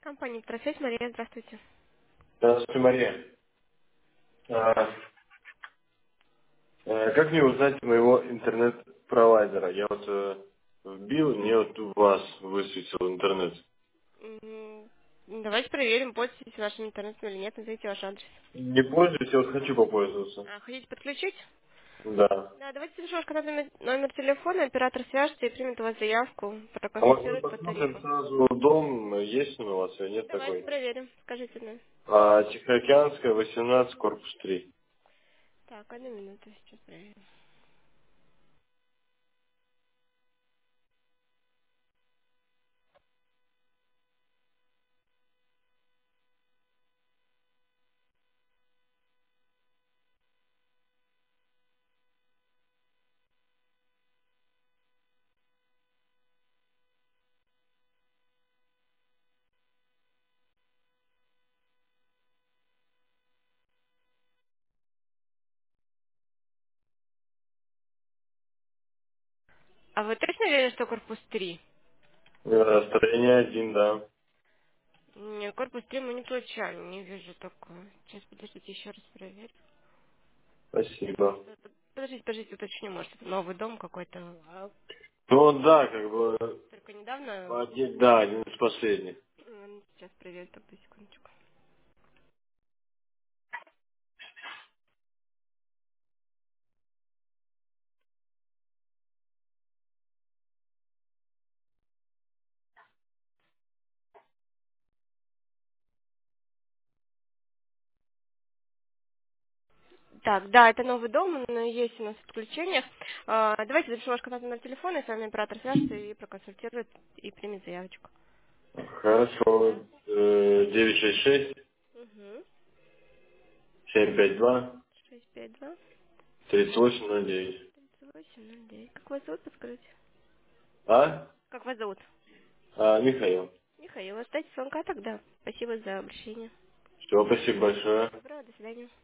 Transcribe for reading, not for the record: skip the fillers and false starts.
Компания «Профессия». Мария, здравствуйте. Здравствуйте, Мария. Как мне узнать моего интернет-провайдера? Я вот вбил, мне вот у вас высветил интернет. Давайте проверим, пользуетесь вашим интернетом или нет. Назовите ваш адрес. Не пользуюсь, я вот хочу попользоваться. Хотите подключить? Да. Да, давайте запишу ваш контактный номер телефона, оператор свяжется и примет у вас заявку, А вот мы проконсультирует по посмотрим тарифу. сразу дом, есть он у вас или нет Давайте такой. проверим. Скажите мне. Тихоокеанская, 18, корпус 3. Так, одну минуту, сейчас проверим. А вы точно уверены, что корпус 3? Строение 1, да. Нет, корпус 3 мы не получали, не вижу такого. Сейчас, подождите, еще раз проверю. Спасибо. Подождите, уточню, может, это новый дом какой-то. Ну да, как бы, Только недавно. да, один из последних. Сейчас проверю, только секундочку. Так, да, это новый дом, но есть у нас отключение. Давайте запишу ваш контактный номер телефона, и с вами оператор свяжется и проконсультирует, и примет заявочку. Хорошо. 966 Угу. 752 652 3809. 3809. Как вас зовут, подскажите? А? Как вас зовут? Михаил. Михаил, оставьте звонка тогда. Спасибо за обращение. Все, спасибо большое. Доброго, до свидания.